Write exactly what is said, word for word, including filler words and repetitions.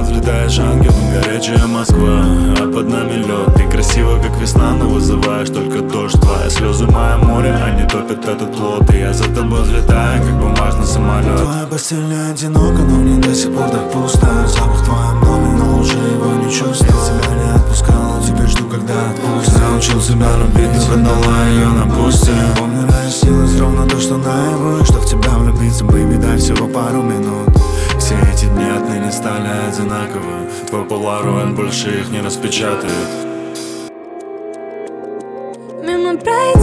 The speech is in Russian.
взлетаешь ангелом, горячая Москва, а под нами лед. Ты красива, как весна, но вызываешь только дождь. Твои слезы мое море, они топят этот плот. И я за тобой взлетаю, как бумажный самолет. Твоя постель не одинока, но мне до сих пор так пусто. Запах в твоем доме, но уже его не чувствую. Я тебя не отпускал, теперь жду, когда отпустишь. Научил себя любить, но отдала ее на пусте. Помню, снилось ровно то, что наяву, что в тебя влюбиться, бэйби, дай всего пару минут. Все эти дни отныне стали одинаковы. Твой полароид больше их не распечатает. Мимо пройдет